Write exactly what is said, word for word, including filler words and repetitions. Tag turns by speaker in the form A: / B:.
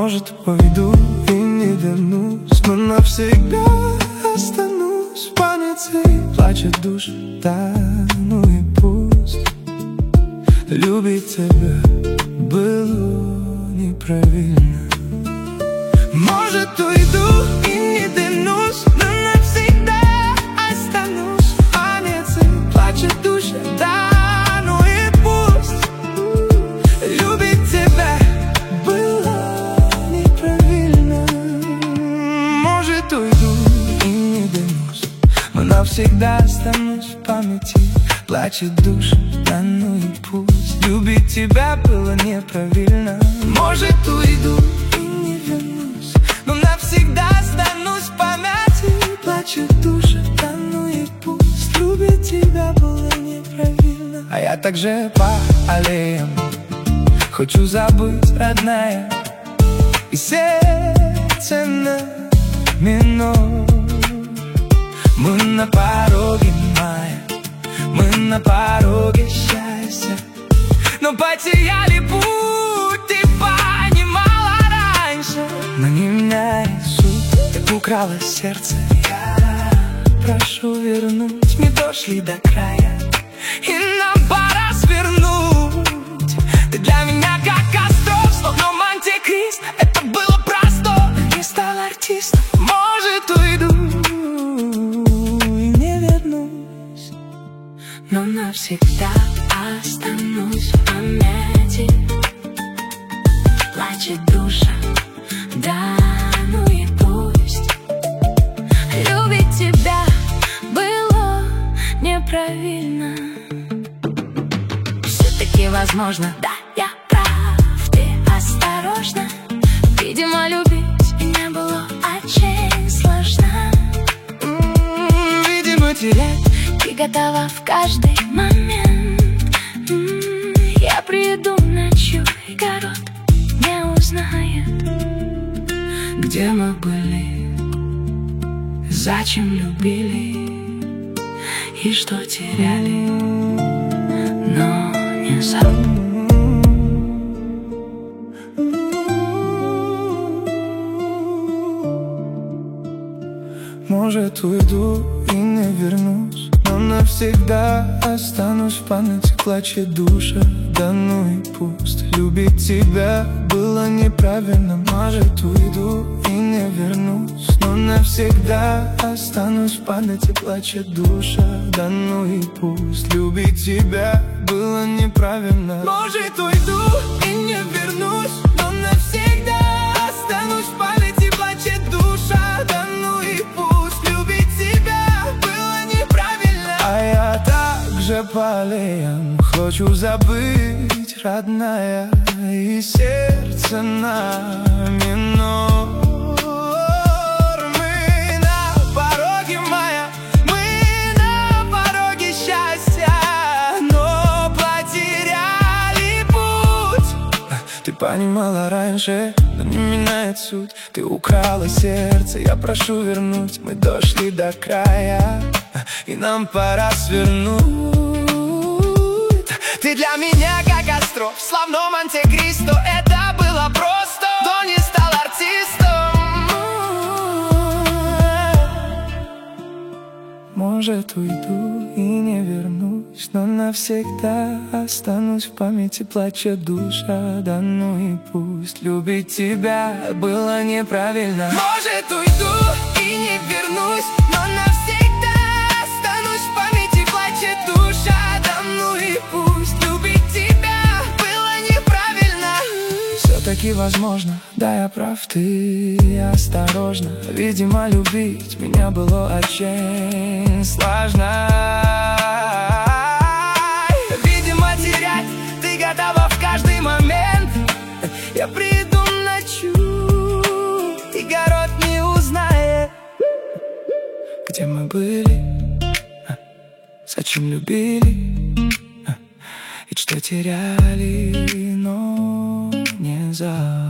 A: Может, пойду и не вернусь, но навсегда останусь в памяти. Плачет душа, да ну и пусть. Любить тебя было неправильно. Может, уйду и не вернусь, но навсегда останусь в памяти. Плачет душа, да ну и пусть. Любить тебя было неправильно. Может, уйду и не вернусь, но навсегда останусь в памяти. Плачет душа, да ну и пусть. Любить тебя было неправильно. Может, уйду и не вернусь, но навсегда останусь в памяти. Плачет душа, да ну и пусть. Любить тебя было неправильно. А я также по аллеям хочу забыть, родная, и сердце на минор. Мы на пороге мая, мы на пороге счастья, но потеряли путь, ты понимала раньше. Но не меняет суть, ты украла сердце. Я прошу вернуть, мы дошли до края, и нам пора свернуть. Ты для меня как остров, словно антикрист. Это было просто, не стал артистом. Может, уйду и не вернусь, но навсегда останусь в памяти. Плачет душа, да ну и пусть. Любить тебя было неправильно. Все-таки возможно, да, я прав, ты осторожна. Видимо, любить меня было очень сложно. М-м, видимо, терять ты готова в каждый момент. М-м, я приду ночью, и город не узнает, где мы были, зачем любили и что теряли, но не забыли. Может, уйду и не вернусь, но навсегда останусь в памяти. Плачет душа, да ну и пусть. Любить тебя было неправильно. Может, уйду и не вернусь, но навсегда останусь в памяти. Плачет душа, да ну и пусть. Любить тебя было неправильно. Может, уйду и не вернусь, но навсегда останусь в памяти. Плачет душа, да ну и пусть. Любить тебя было неправильно. А я также по аллеям хочу забыть, родная, и сердце на минор. Мы на пороге мая, мы на пороге счастья, но потеряли путь. Ты понимала раньше, но не меняет суть. Ты украла сердце, я прошу вернуть. Мы дошли до края, и нам пора свернуть. Ты для меня как остров, словно антикристо. Это было просто, но не стал артистом. Может, уйду и не вернусь, но навсегда останусь в памяти. Плачет душа, да ну и пусть. Любить тебя было неправильно. Может, уйду и не вернусь, но навсегда останусь в памяти. Плачет душа, да ну и пусть. Любить тебя было неправильно. Все-таки возможно, да, я прав, ты осторожна. Видимо, любить меня было очень сложно. Видимо, терять ты готова в каждый момент. Я приду ночью, и город не узнает, где мы были, зачем любили и что теряли, но не забыли.